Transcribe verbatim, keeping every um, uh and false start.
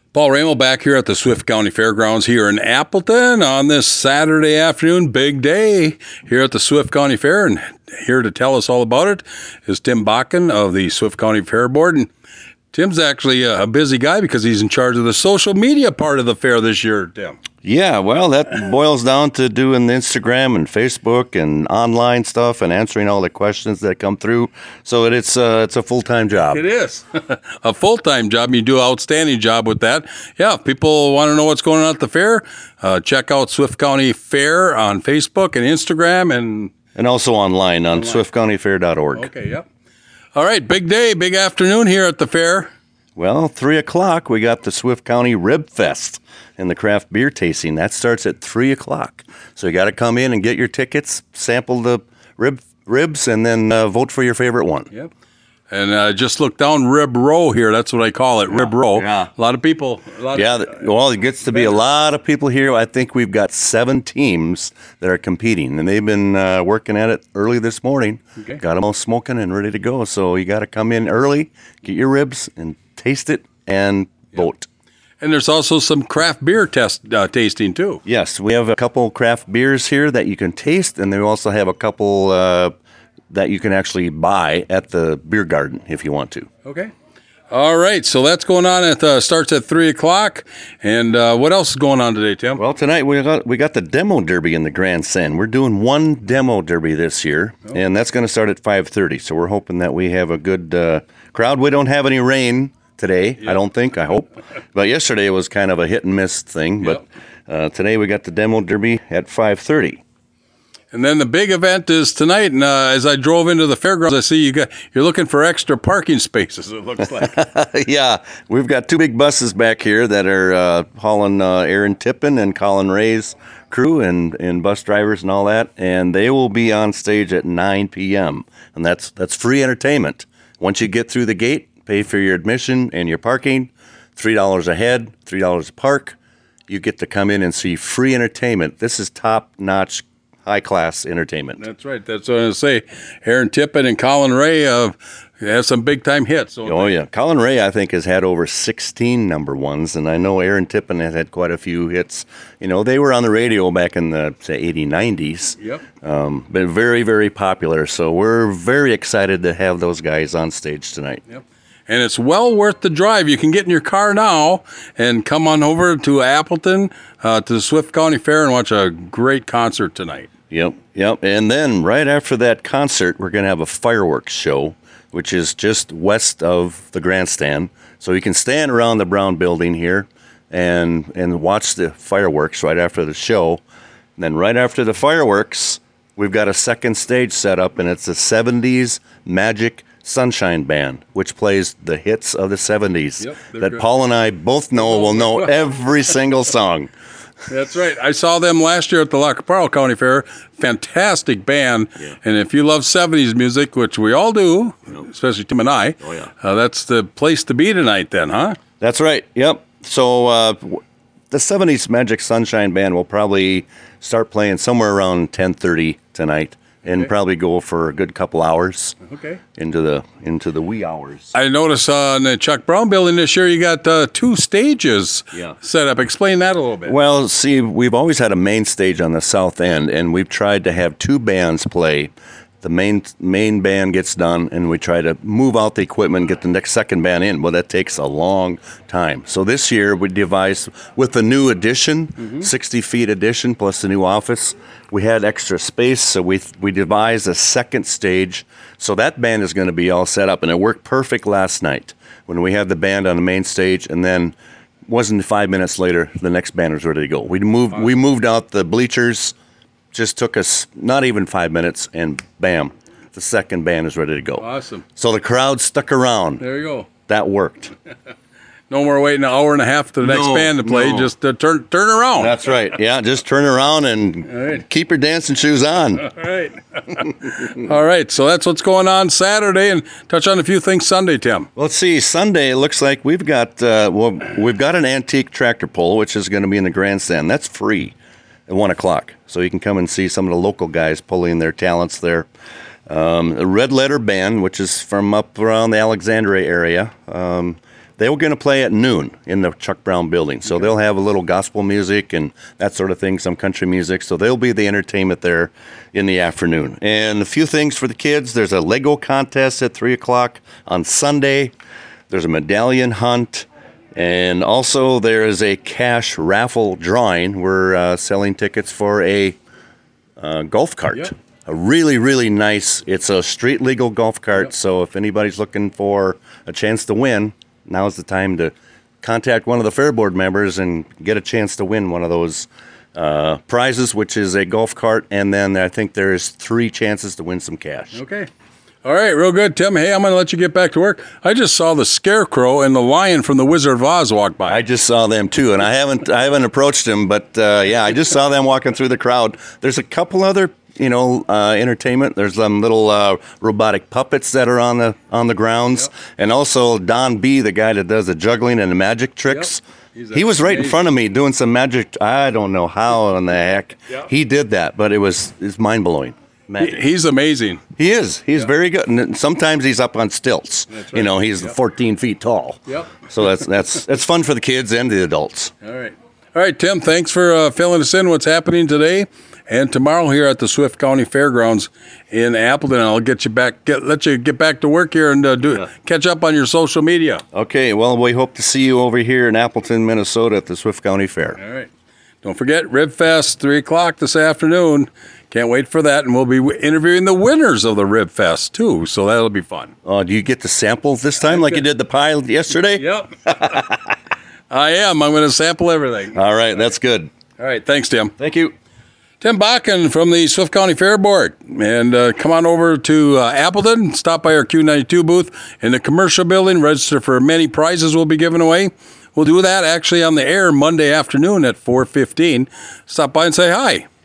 Paul Ramel back here at the Swift County Fairgrounds here in Appleton on this Saturday afternoon. Big day here at the Swift County Fair, and here to tell us all about it is Tim Bakken of the Swift County Fair Board. And Tim's actually a busy guy because he's in charge of the social media part of the fair this year, Tim. Yeah, well, that boils down to doing the Instagram and Facebook and online stuff and answering all the questions that come through. So it, it's uh, it's a full-time job. It is a full-time job. You do an outstanding job with that. Yeah, if people want to know what's going on at the fair, uh, check out Swift County Fair on Facebook and Instagram. And and also online on swift county fair dot org. Okay, yep. All right, big day, big afternoon here at the fair. Well, three o'clock, we got the Swift County Rib Fest and the craft beer tasting. That starts at three o'clock. So you got to come in and get your tickets, sample the rib ribs, and then uh, vote for your favorite one. Yep. And uh, just look down Rib Row here. That's what I call it, Rib Row. Yeah. A lot of people. A lot yeah, of, the, well, it gets to be a lot of people here. I think we've got seven teams that are competing, and they've been uh, working at it early this morning. Okay. Got them all smoking and ready to go. So you got to come in early, get your ribs, and taste it, and vote. And there's also some craft beer test uh, tasting, too. Yes, we have a couple craft beers here that you can taste, and they also have a couple uh, that you can actually buy at the beer garden if you want to. Okay. All right, so that's going on. At uh, starts at three o'clock. And uh, what else is going on today, Tim? Well, tonight we got we got the demo derby in the grandstand. We're doing one demo derby this year, oh. and that's going to start at five thirty. So we're hoping that we have a good uh, crowd. We don't have any rain today, yep. I don't think, I hope. But yesterday was kind of a hit and miss thing. But yep. uh, today we got the demo derby at five thirty. And then the big event is tonight. And uh, as I drove into the fairgrounds, I see you got you're looking for extra parking spaces. It looks like. Yeah, we've got two big buses back here that are uh, hauling uh, Aaron Tippin and Colin Ray's crew and, and bus drivers and all that, and they will be on stage at nine p.m. and that's that's free entertainment. Once you get through the gate, pay for your admission and your parking, three dollars a head, three dollars a park. You get to come in and see free entertainment. This is top-notch, high-class entertainment. That's right. That's what I was going to say. Aaron Tippin and Colin Ray uh, have some big-time hits. Oh, yeah. Colin Ray, I think, has had over sixteen number ones, and I know Aaron Tippin has had quite a few hits. You know, they were on the radio back in the, say, eighties, nineties. Yep. Um, been very, very popular, so we're very excited to have those guys on stage tonight. Yep. And it's well worth the drive. You can get in your car now and come on over to Appleton, uh, to the Swift County Fair, and watch a great concert tonight. Yep, yep. And then right after that concert, we're going to have a fireworks show, which is just west of the grandstand. So you can stand around the Brown Building here and and watch the fireworks right after the show. And then right after the fireworks, we've got a second stage set up, and it's a seventies Magic Sunshine Band, which plays the hits of the seventies yep, that good. Paul and I both know will know every single song. That's right. I saw them last year at the Lacaparo County Fair. Fantastic band. Yeah. And if you love seventies music, which we all do, yep. especially Tim and I, oh, yeah. uh, that's the place to be tonight then, huh? That's right. Yep. So uh, the seventies Magic Sunshine Band will probably start playing somewhere around ten thirty tonight. And okay. probably go for a good couple hours. Okay. Into the into the wee hours. I noticed uh, in the Chuck Brown Building this year you got uh, two stages yeah. set up. Explain that a little bit. Well, see, we've always had a main stage on the south end, and we've tried to have two bands play. The main main band gets done, and we try to move out the equipment and get the next second band in. Well, that takes a long time. So this year we devised, with the new addition, mm-hmm. sixty feet addition plus the new office, we had extra space, so we we devised a second stage. So that band is going to be all set up, and it worked perfect last night when we had the band on the main stage, and then wasn't five minutes later, the next band was ready to go. We moved awesome. we moved out the bleachers. Just took us not even five minutes, and bam, the second band is ready to go. Awesome. So the crowd stuck around. There you go. That worked. No more waiting an hour and a half for the next no, band to play. No. Just uh, turn turn around. That's right. Yeah, just turn around and right. keep your dancing shoes on. All right. All right. So that's what's going on Saturday, and touch on a few things Sunday, Tim. Well, let's see. Sunday, it looks like we've got uh, well, we've got an antique tractor pull, which is going to be in the grandstand. That's free at one o'clock, so you can come and see some of the local guys pulling their talents there. Um, the Red Letter Band, which is from up around the Alexandria area. Um, They're going to play at noon in the Chuck Brown building. So okay. They'll have a little gospel music and that sort of thing, some country music. So they'll be the entertainment there in the afternoon. And a few things for the kids. There's a Lego contest at three o'clock on Sunday. There's a medallion hunt. And also there is a cash raffle drawing. We're uh, selling tickets for a uh, golf cart. Yep. A really, really nice, it's a street legal golf cart. Yep. So if anybody's looking for a chance to win, now's the time to contact one of the Fair Board members and get a chance to win one of those uh, prizes, which is a golf cart. And then I think there's three chances to win some cash. Okay. All right, real good, Tim. Hey, I'm going to let you get back to work. I just saw the Scarecrow and the Lion from the Wizard of Oz walk by. I just saw them too, and I haven't I haven't approached them, but uh, yeah, I just saw them walking through the crowd. There's a couple other, you know, uh, entertainment. There's some little uh, robotic puppets that are on the on the grounds, yep. And also Don B, the guy that does the juggling and the magic tricks. Yep. He was right amazing. In front of me doing some magic. I don't know how in the heck yep. he did that, but it was it's mind blowing. He, he's amazing. He is. He's yeah. very good. And sometimes he's up on stilts. That's right. You know, he's yep. fourteen feet tall. Yep. So that's that's that's fun for the kids and the adults. All right. All right, Tim, thanks for uh, filling us in what's happening today and tomorrow here at the Swift County Fairgrounds in Appleton. I'll get you back, get, let you get back to work here and uh, do yeah. catch up on your social media. Okay. Well, we hope to see you over here in Appleton, Minnesota at the Swift County Fair. All right. Don't forget, Rib Fest, three o'clock this afternoon. Can't wait for that, and we'll be interviewing the winners of the Rib Fest, too, so that'll be fun. Oh, do you get to sample this time like you did the pie yesterday? Yep. I am. I'm going to sample everything. All right, that's good. All right, thanks, Tim. Thank you. Tim Bakken from the Swift County Fair Board. And uh, come on over to uh, Appleton, stop by our Q ninety-two booth in the commercial building, register for many prizes we'll be giving away. We'll do that actually on the air Monday afternoon at four fifteen. Stop by and say hi.